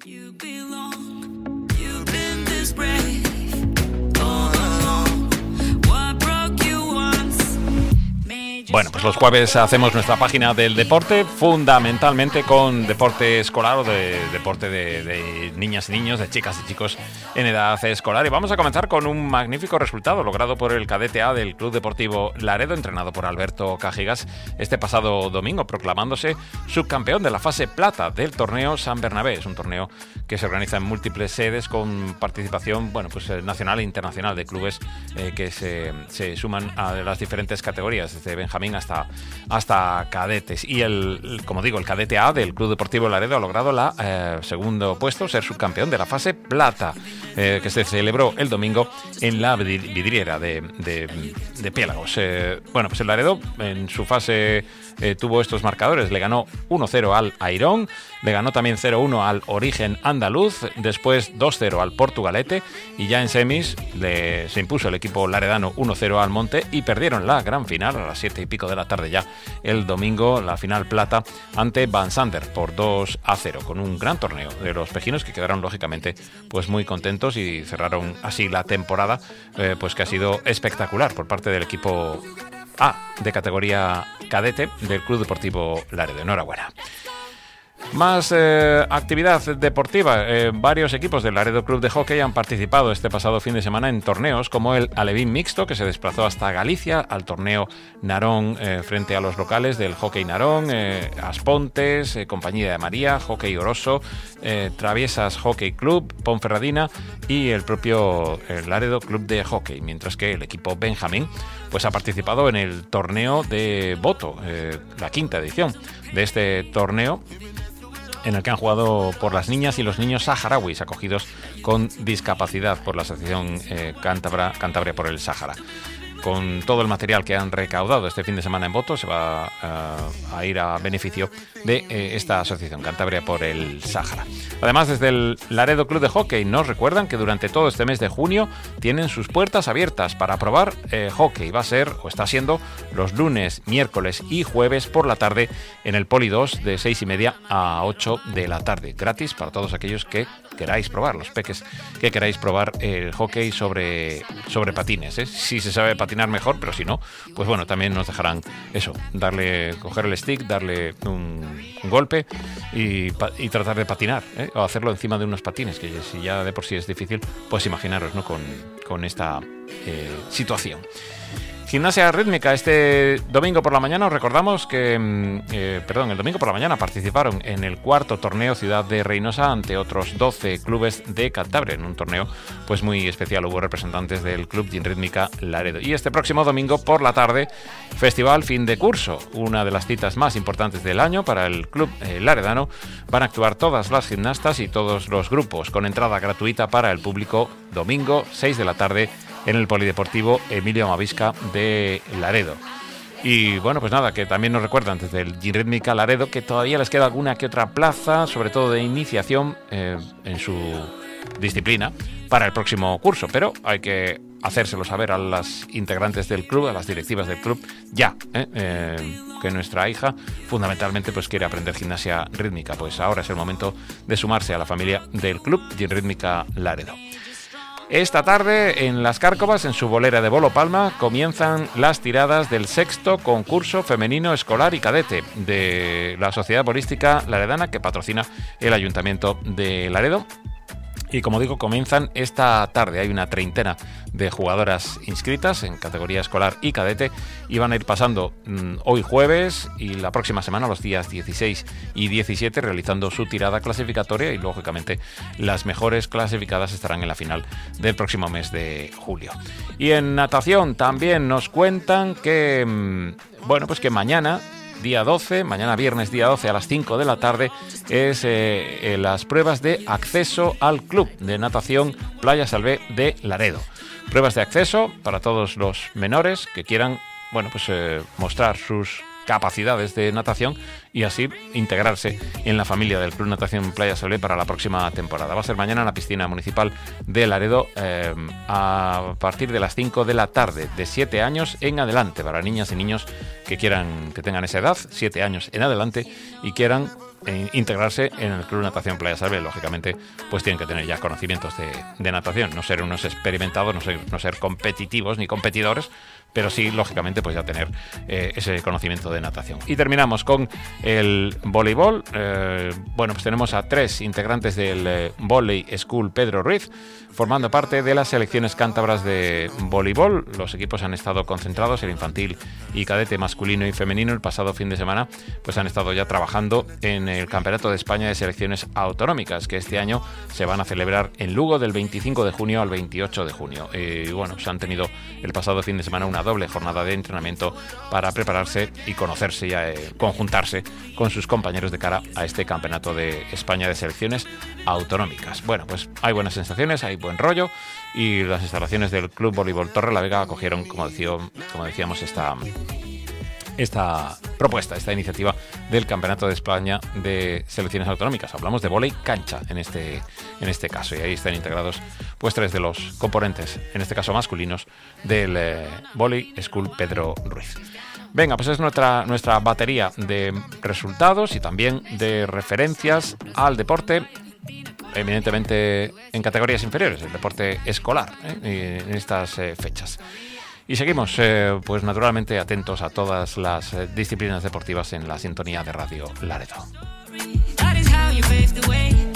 Bueno, pues los jueves hacemos nuestra página del deporte, fundamentalmente con deporte escolar o de deporte de niñas y niños, de chicas y chicos en edad escolar. Y vamos a comenzar con un magnífico resultado logrado por el cadete A del Club Deportivo Laredo, entrenado por Alberto Cajigas, este pasado domingo, proclamándose subcampeón de la fase plata del torneo San Bernabé. Es un torneo que se organiza en múltiples sedes con participación, bueno, pues nacional e internacional de clubes que se suman a las diferentes categorías, desde Benjamín hasta cadetes. Y como digo, el cadete A del Club Deportivo Laredo ha logrado la segundo puesto, ser subcampeón de la fase plata, que se celebró el domingo en la vidriera de Piélagos. Bueno, pues el Laredo en su fase tuvo estos marcadores: le ganó 1-0 al Airón, le ganó también 0-1 al Origen Andaluz, después 2-0 al Portugalete, y ya en semis se impuso el equipo laredano 1-0 al Monte, y perdieron la gran final a las 7:00 y pico de la tarde ya el domingo, la final plata, ante Van Sander por 2-0, con un gran torneo de los pejinos, que quedaron lógicamente pues muy contentos y cerraron así la temporada, pues que ha sido espectacular por parte del equipo A de categoría cadete del Club Deportivo Laredo. Enhorabuena. Más actividad deportiva. Varios equipos del Laredo Club de Hockey han participado este pasado fin de semana en torneos como el Alevín Mixto, que se desplazó hasta Galicia al torneo Narón frente a los locales del Hockey Narón, Aspontes, Compañía de María, Hockey Oroso, Traviesas Hockey Club, Ponferradina y el propio Laredo Club de Hockey, mientras que el equipo Benjamín pues ha participado en el torneo de Boto, la quinta edición de este torneo, en el que han jugado por las niñas y los niños saharauis acogidos con discapacidad por la Asociación Cantabria por el Sáhara. Con todo el material que han recaudado este fin de semana en Boto, se va a ir a beneficio de esta asociación, Cantabria por el Sáhara. Además, desde el Laredo Club de Hockey nos recuerdan que durante todo este mes de junio tienen sus puertas abiertas para probar hockey. Va a ser, o está siendo, los lunes, miércoles y jueves por la tarde en el Poli 2 de 6:30 a 8 de la tarde. Gratis para todos aquellos que queráis probar, los peques que queráis probar el hockey sobre patines. Si se sabe patinar mejor, pero si no, pues bueno, también nos dejarán eso, coger el stick, darle un golpe y tratar de patinar, o hacerlo encima de unos patines, que si ya de por sí es difícil, pues imaginaros, ¿no?, con esta situación. Gimnasia rítmica. Este domingo por la mañana os recordamos que el domingo por la mañana participaron en el cuarto torneo Ciudad de Reynosa ante otros 12 clubes de Cantabria, en un torneo pues muy especial. Hubo representantes del Club Rítmica Laredo. Y este próximo domingo por la tarde, festival fin de curso, una de las citas más importantes del año para el Club Laredano. Van a actuar todas las gimnastas y todos los grupos, con entrada gratuita para el público, domingo 6 de la tarde en el Polideportivo Emilio Amavisca de Laredo. Y bueno, pues nada, que también nos recuerdan desde el Rítmica Laredo que todavía les queda alguna que otra plaza, sobre todo de iniciación en su disciplina, para el próximo curso, pero hay que hacérselo saber a las integrantes del club, a las directivas del club, que nuestra hija fundamentalmente pues quiere aprender gimnasia rítmica. Pues ahora es el momento de sumarse a la familia del Club Rítmica Laredo. Esta tarde, en Las Cárcovas, en su bolera de Bolo Palma, comienzan las tiradas del sexto concurso femenino escolar y cadete de la Sociedad Bolística Laredana, que patrocina el Ayuntamiento de Laredo. Y como digo, comienzan esta tarde. Hay una treintena de jugadoras inscritas en categoría escolar y cadete, y van a ir pasando hoy jueves y la próxima semana, los días 16 y 17, realizando su tirada clasificatoria, y lógicamente las mejores clasificadas estarán en la final del próximo mes de julio. Y en natación también nos cuentan que, que mañana, día 12, mañana viernes día 12 a las 5 de la tarde, es las pruebas de acceso al Club de Natación Playa Salvé de Laredo. Pruebas de acceso para todos los menores que quieran, mostrar sus capacidades de natación y así integrarse en la familia del Club Natación Playa Salvé para la próxima temporada. Va a ser mañana en la piscina municipal de Laredo a partir de las 5 de la tarde, de 7 años en adelante, para niñas y niños que tengan esa edad, 7 años en adelante, y quieran integrarse en el Club Natación Playa Salve. Lógicamente, pues tienen que tener ya conocimientos de natación, no ser unos experimentados, no ser competitivos ni competidores, pero sí, lógicamente, pues ya tener ese conocimiento de natación. Y terminamos con el voleibol. Bueno, pues tenemos a 3 integrantes del Volley School Pedro Ruiz, formando parte de las selecciones cántabras de voleibol. Los equipos han estado concentrados, el infantil y cadete masculino y femenino. El pasado fin de semana pues han estado ya trabajando en el Campeonato de España de Selecciones Autonómicas, que este año se van a celebrar en Lugo del 25 de junio al 28 de junio. Y bueno, pues han tenido el pasado fin de semana una doble jornada de entrenamiento para prepararse y conocerse y conjuntarse con sus compañeros de cara a este Campeonato de España de Selecciones Autonómicas. Bueno, pues hay buenas sensaciones, hay buen rollo, y las instalaciones del Club Voleibol Torrelavega acogieron, como decíamos, esta propuesta, esta iniciativa del Campeonato de España de Selecciones Autonómicas. Hablamos de vóley cancha en este caso, y ahí están integrados pues 3 de los componentes, en este caso masculinos, del Volley School Pedro Ruiz. Venga, pues es nuestra batería de resultados y también de referencias al deporte, evidentemente en categorías inferiores, el deporte escolar, en estas fechas. Y seguimos, pues naturalmente, atentos a todas las disciplinas deportivas en la sintonía de Radio Laredo.